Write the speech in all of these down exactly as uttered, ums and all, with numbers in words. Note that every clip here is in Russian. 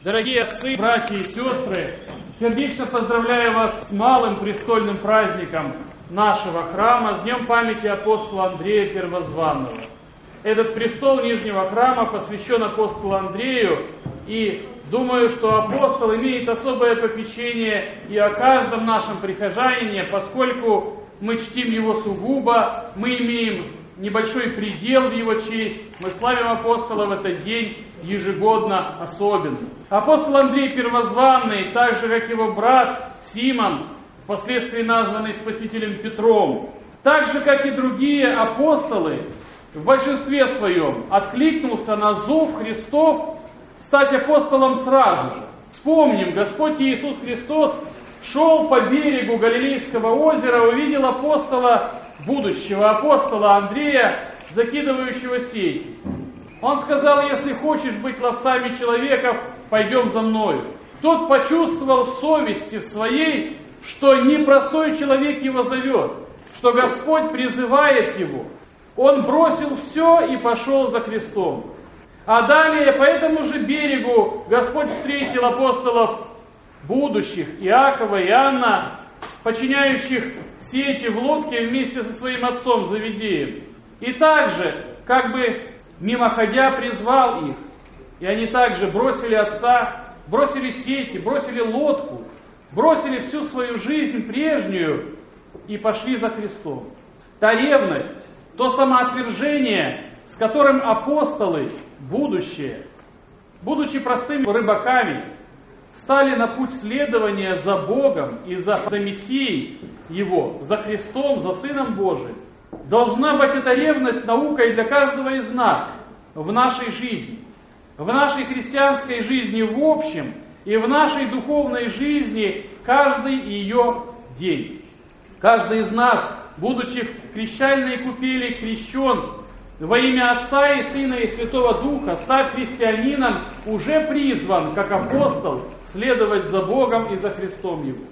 Дорогие отцы, братья и сестры, сердечно поздравляю вас с малым престольным праздником нашего храма, с Днем памяти апостола Андрея Первозванного. Этот престол Нижнего храма посвящен апостолу Андрею, и думаю, что апостол имеет особое попечение и о каждом нашем прихожанине, поскольку мы чтим его сугубо, мы имеем небольшой предел в его честь, мы славим апостола в этот день ежегодно особенно. Апостол Андрей Первозванный, так же как его брат Симон, впоследствии названный Спасителем Петром, так же как и другие апостолы, в большинстве своем откликнулся на зов Христов стать апостолом сразу же. Вспомним, Господь Иисус Христос шел по берегу Галилейского озера, увидел апостола, будущего апостола Андрея, закидывающего сети. Он сказал: если хочешь быть ловцами человеков, пойдем за мною. Тот почувствовал в совести своей, что непростой человек его зовет, что Господь призывает его. Он бросил все и пошел за Христом. А далее по этому же берегу Господь встретил апостолов будущих, Иакова и Иоанна, починяющих сети в лодке вместе со своим отцом Завидеем. И также, как бы мимоходя, призвал их. И они также бросили отца, бросили сети, бросили лодку, бросили всю свою жизнь прежнюю и пошли за Христом. Та ревность, то самоотвержение, с которым апостолы, будущее, будучи простыми рыбаками, стали на путь следования за Богом и за, за Мессией Его, за Христом, за Сыном Божиим, должна быть эта ревность наукой для каждого из нас в нашей жизни, в нашей христианской жизни в общем и в нашей духовной жизни каждый ее день. Каждый из нас, будучи в крещальной купели крещен во имя Отца и Сына и Святого Духа, став христианином, уже призван, как апостол, следовать за Богом и за Христом Его.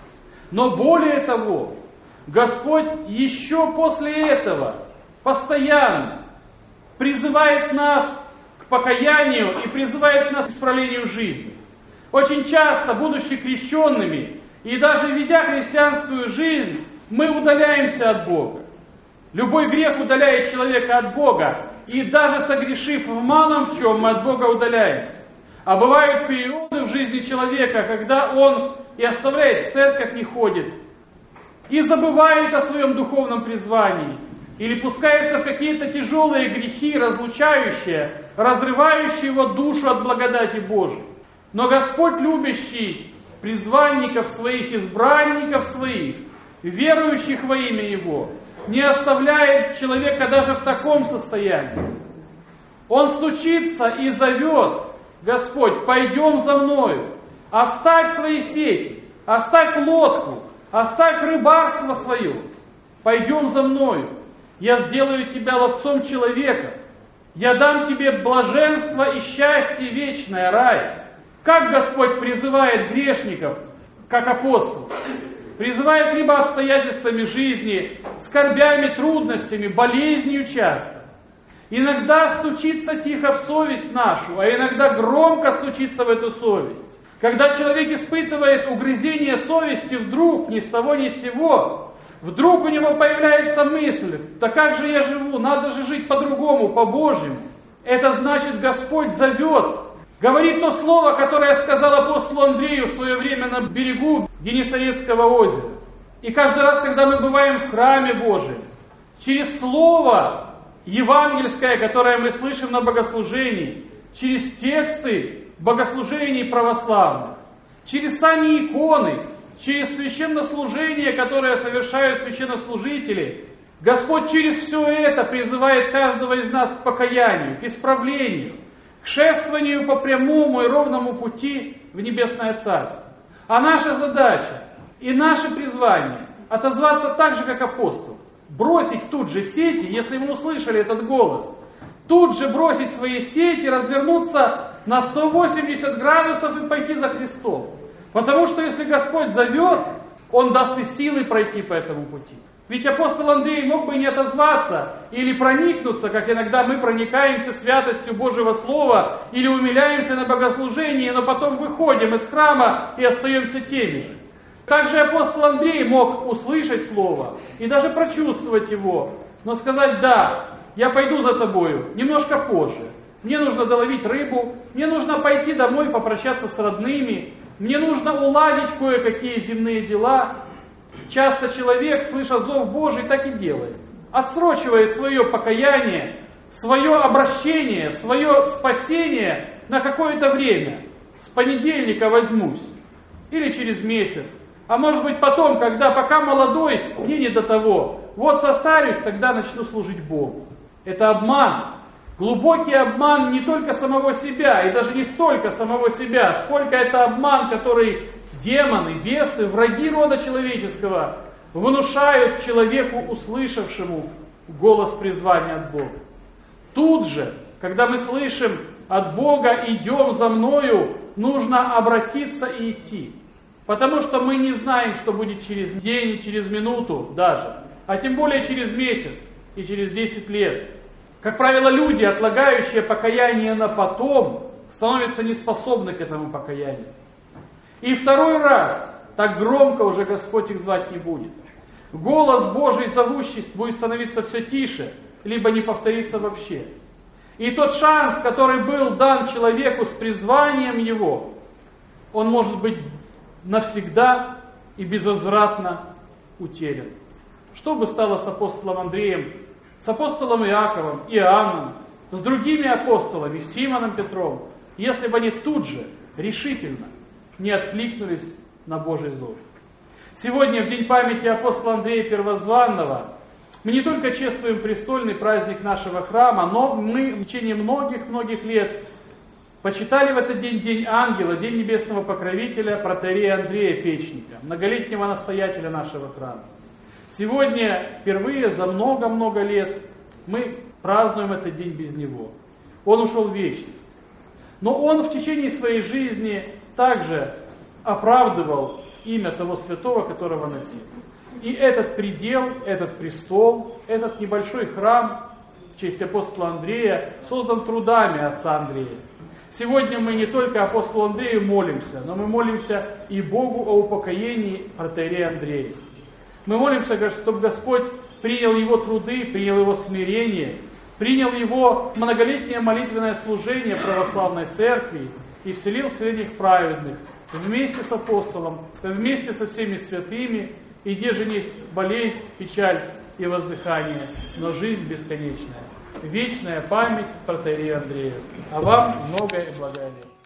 Но более того, Господь еще после этого постоянно призывает нас к покаянию и призывает нас к исправлению жизни. Очень часто, будучи крещенными и даже ведя христианскую жизнь, мы удаляемся от Бога. Любой грех удаляет человека от Бога, и даже согрешив в малом в чем, мы от Бога удаляемся. А бывают периоды в жизни человека, когда он и оставляет церковь, не ходит, и забывает о своем духовном призвании, или пускается в какие-то тяжелые грехи, разлучающие, разрывающие его душу от благодати Божией. Но Господь, любящий призванников своих, избранников своих, верующих во имя Его, не оставляет человека даже в таком состоянии. Он стучится и зовет: Господь, пойдем за мною, оставь свои сети, оставь лодку, оставь рыбарство свое, пойдем за мною, я сделаю тебя ловцом человеков, я дам тебе блаженство и счастье вечное, рай. Как Господь призывает грешников, как апостол? Призывает либо обстоятельствами жизни, скорбями, трудностями, болезнью часто. Иногда стучится тихо в совесть нашу, а иногда громко стучится в эту совесть. Когда человек испытывает угрызение совести вдруг, ни с того ни с сего, вдруг у него появляется мысль: да как же я живу, надо же жить по-другому, по-божьему. Это значит, Господь зовет, говорит то слово, которое сказал апостолу Андрею в свое время на берегу Генесарецкого озера. И каждый раз, когда мы бываем в храме Божьем, через слово евангельское, которое мы слышим на богослужении, через тексты богослужений православных, через сами иконы, через священнослужение, которое совершают священнослужители, Господь через все это призывает каждого из нас к покаянию, к исправлению, к шествованию по прямому и ровному пути в Небесное Царство. А наша задача и наше призвание отозваться так же, как апостол. Бросить тут же сети, если мы услышали этот голос. Тут же бросить свои сети, развернуться на сто восемьдесят градусов и пойти за Христом. Потому что если Господь зовет, Он даст и силы пройти по этому пути. Ведь апостол Андрей мог бы и не отозваться, или проникнуться, как иногда мы проникаемся святостью Божьего Слова, или умиляемся на богослужении, но потом выходим из храма и остаемся теми же. Также апостол Андрей мог услышать Слово и даже прочувствовать его, но сказать: да, я пойду за тобою немножко позже. Мне нужно доловить рыбу, мне нужно пойти домой попрощаться с родными, мне нужно уладить кое-какие земные дела. Часто человек, слыша зов Божий, так и делает. Отсрочивает свое покаяние, свое обращение, свое спасение на какое-то время. С понедельника возьмусь. Или через месяц. А может быть потом, когда пока молодой, мне не до того. Вот состарюсь, тогда начну служить Богу. Это обман. Глубокий обман не только самого себя, и даже не столько самого себя, сколько это обман, который демоны, бесы, враги рода человеческого внушают человеку, услышавшему голос призвания от Бога. Тут же, когда мы слышим от Бога: идем за мною, нужно обратиться и идти. Потому что мы не знаем, что будет через день и через минуту даже, а тем более через месяц и через десять лет. Как правило, люди, отлагающие покаяние на потом, становятся неспособны к этому покаянию. И второй раз так громко уже Господь их звать не будет. Голос Божий зовущий будет становиться все тише, либо не повторится вообще. И тот шанс, который был дан человеку с призванием его, он может быть навсегда и безвозвратно утерян. Что бы стало с апостолом Андреем, с апостолом Иаковом, Иоанном, с другими апостолами, Симоном Петром, если бы они тут же решительно не откликнулись на Божий зов? Сегодня, в день памяти апостола Андрея Первозванного, мы не только чествуем престольный праздник нашего храма, но мы в течение многих-многих лет почитали в этот день День Ангела, День Небесного Покровителя, протоиерея Андрея Печника, многолетнего настоятеля нашего храма. Сегодня, впервые за много-много лет, мы празднуем этот день без него. Он ушел в вечность. Но он в течение своей жизни также оправдывал имя того святого, которого носил. И этот предел, этот престол, этот небольшой храм в честь апостола Андрея создан трудами отца Андрея. Сегодня мы не только апостолу Андрею молимся, но мы молимся и Богу о упокоении протоиерея Андрея. Мы молимся, чтобы Господь принял его труды, принял его смирение, принял его многолетнее молитвенное служение православной церкви и вселил среди них праведных вместе с апостолом, вместе со всеми святыми, и где же есть болезнь, печаль и воздыхание, но жизнь бесконечная. Вечная память протоиерею Андрею. А вам многое и благое лет.